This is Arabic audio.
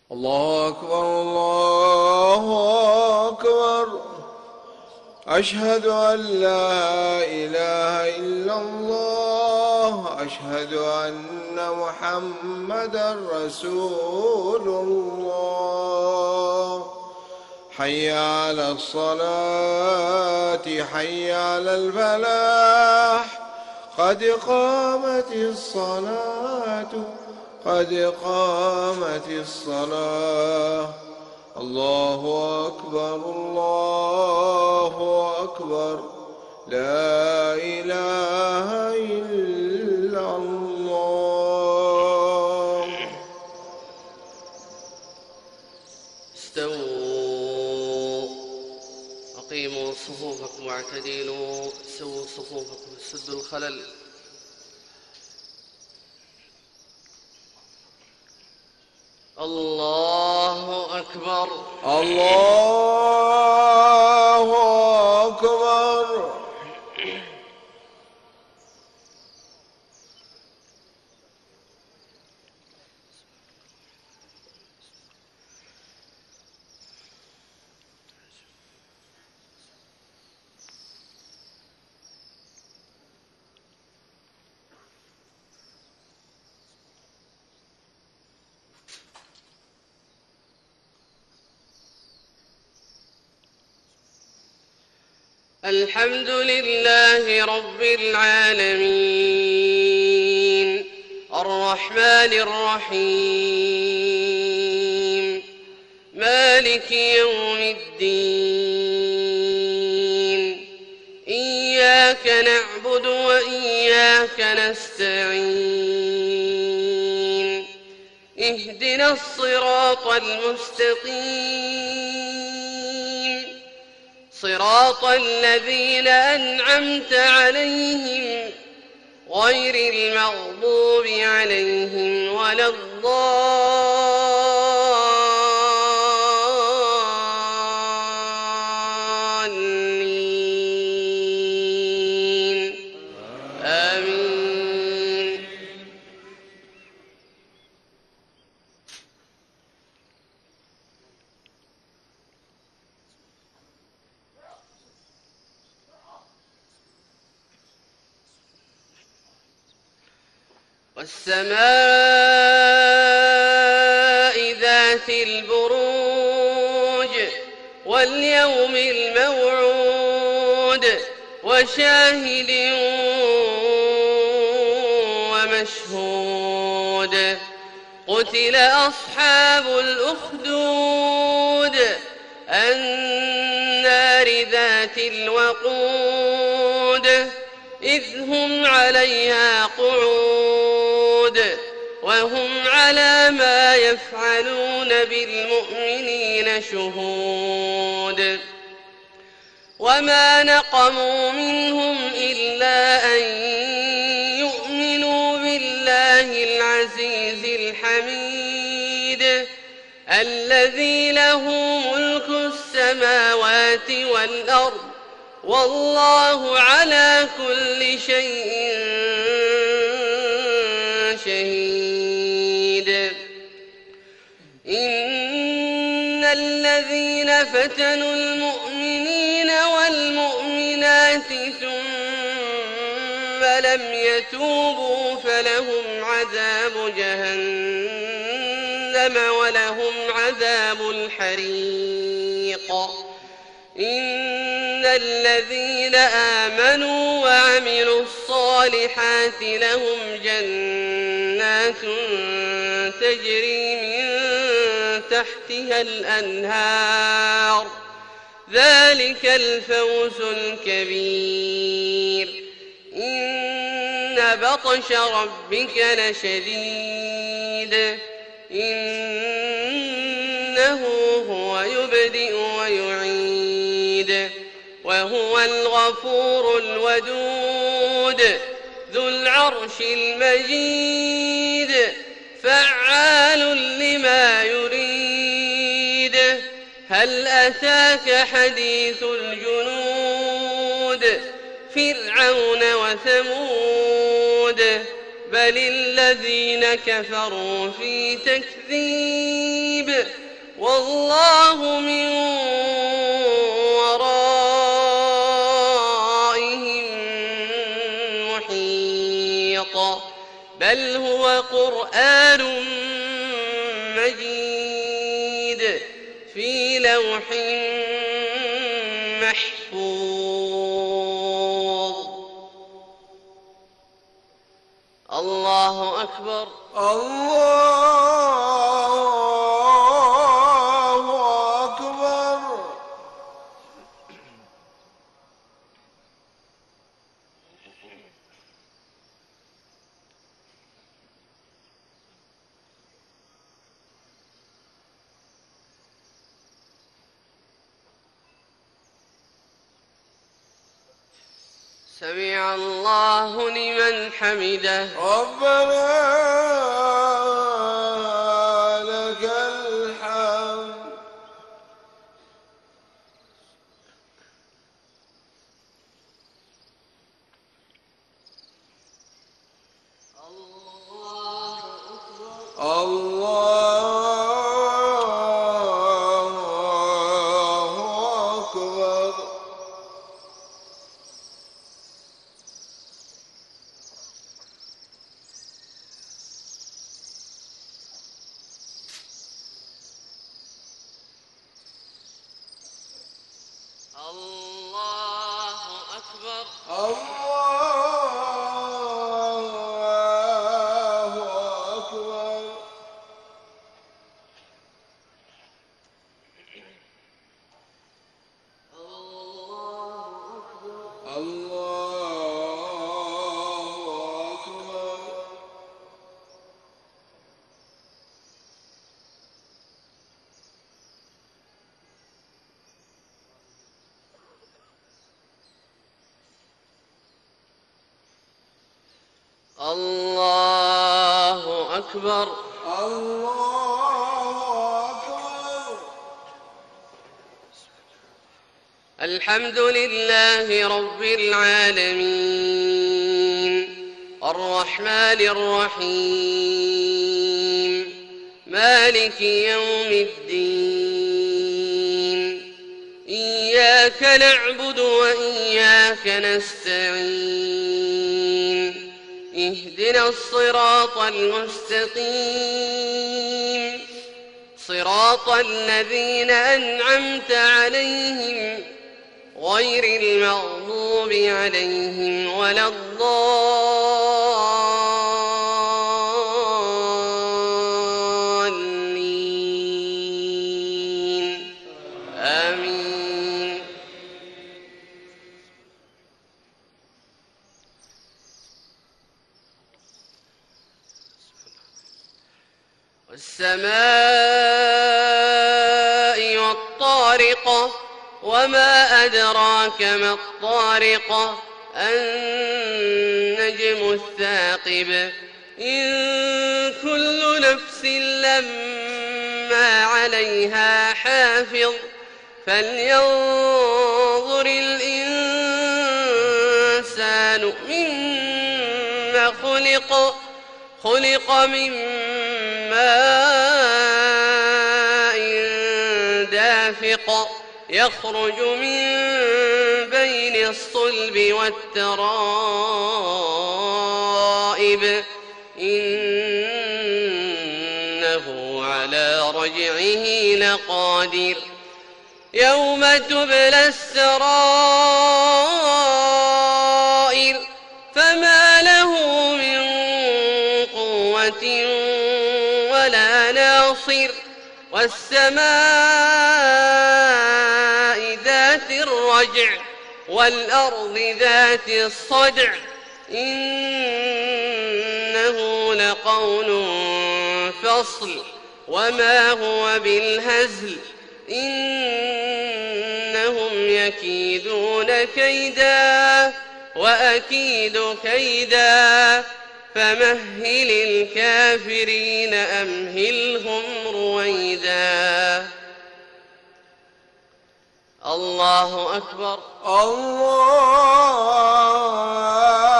الله أكبر الله أكبر. أشهد أن لا إله إلا الله. أشهد أن محمدا رسول الله. حي على الصلاة حي على الفلاح. قد قامت الصلاة قد قامت الصلاة. الله أكبر الله أكبر. لا إله إلا الله. استووا أقيموا صفوفكم واعتدلوا. سووا صفوفكم سدوا الخلل. الله أكبر الله أكبر. الحمد لله رب العالمين الرحمن الرحيم مالك يوم الدين. إياك نعبد وإياك نستعين. اهدنا الصراط المستقيم صراط الذين أنعمت عليهم غير المغضوب عليهم ولا الضالين. آمين. والسماء ذات البروج واليوم الموعود وشاهد ومشهود. قتل أصحاب الأخدود النار ذات الوقود إذ هم عليها قعود وهم على ما يفعلون بالمؤمنين شهود. وما نقموا منهم إلا أن يؤمنوا بالله العزيز الحميد الذي له ملك السماوات والأرض والله على كل شيء شهيد. إن الذين فتنوا المؤمنين والمؤمنات ثم لم يتوبوا فلهم عذاب جهنم ولهم عذاب الحريق. إن الذين آمنوا وعملوا الصالحات لهم جنات تجري من تحتها الأنهار ذلك الفوز الكبير. إن بطش ربك لشديد إنه هو يبدئ ويعيد وهو الغفور الودود ذو العرش المجيد فعال لما يريد. هل أتاك حديث الجنود فرعون وثمود بل الذين كفروا في تكذيب والله من ورائهم محيط بل هو قرآن مجيد في لوح محفوظ. الله أكبر. الله أكبر. سمع الله لمن حمده. ربنا لك الحمد. الله أكبر. الله أكبر. الله أكبر. الله أكبر. الله أكبر. الله أكبر. الحمد لله رب العالمين الرحمن الرحيم مالك يوم الدين إياك نعبد وإياك نستعين اهدنا الصراط المستقيم صراط الذين أنعمت عليهم غير المغضوب عليهم ولا الضالين آمين. والسماء والطارق وما أدراك ما الطارق النجم الثاقب إن كل نفس لما عليها حافظ فلينظر الإنسان مما خلق من ماء دافق يخرج من بين الصلب والترائب إنه على رجعه لقادر يوم تبلى السرائر فما له من قوة ولا ناصر والسماء ذات الرجع والأرض ذات الصدع إنه لقول فصل وما هو بالهزل إنهم يكيدون كيدا وأكيد كيدا فمهل الكافرين أمهلهم رويدا. الله أكبر. الله